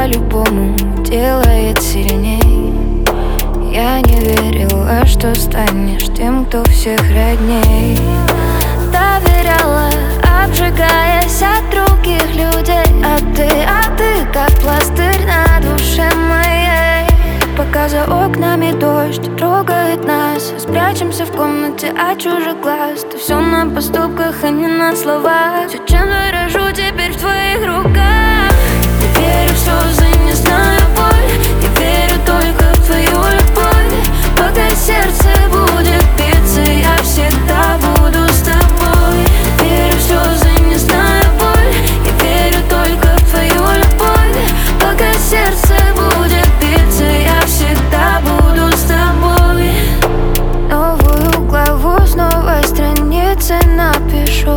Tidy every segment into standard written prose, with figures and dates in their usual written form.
по-любому делает сильней. Я не верила, что станешь тем, кто всех родней. Доверяла, обжигаясь от других людей. А ты как пластырь на душе моей. Пока за окнами дождь трогает нас, спрячемся в комнате от чужих глаз. Ты все на поступках, а не на словах. Все, чем дорожу, теперь в твоих руках. Я верю в слезы, не знаю боль. Я верю только в твою любовь. Пока сердце будет биться, я всегда буду с тобой. Верю в слезы, не знаю боль. Я верю только в твою любовь. Пока сердце будет биться, я всегда буду с тобой. Новую главу с новой страницы напишу.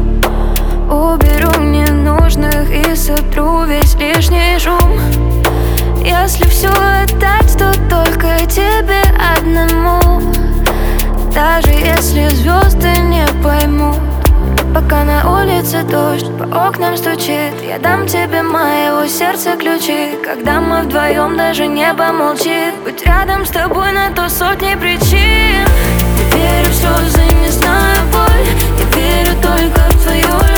Уберу ненужных и сотру весь лишний шум. Если все отдать, то только тебе одному. Даже если звезды не поймут. Пока на улице дождь по окнам стучит, я дам тебе моего сердца ключи. Когда мы вдвоем, даже небо молчит. Быть рядом с тобой на то сотни причин. Я верю в слезы, не знаю боль. Я верю только в твою